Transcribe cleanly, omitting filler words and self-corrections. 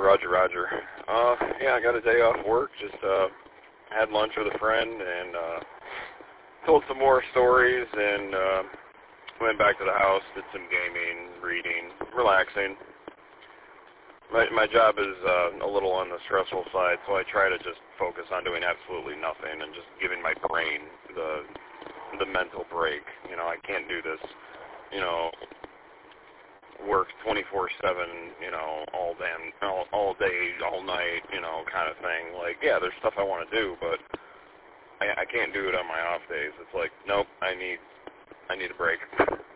Roger. Yeah, I got a day off work. Just had lunch with a friend and told some more stories and went back to the house, did some gaming, reading, relaxing. My job is a little on the stressful side, so I try to just focus on doing absolutely nothing and just giving my brain the mental break. You know, I can't do this, you know, work 24/7, you know, all day, all night, you know, kind of thing. Like, yeah, there's stuff I want to do, but I can't do it on my off days. It's like, nope, I need a break.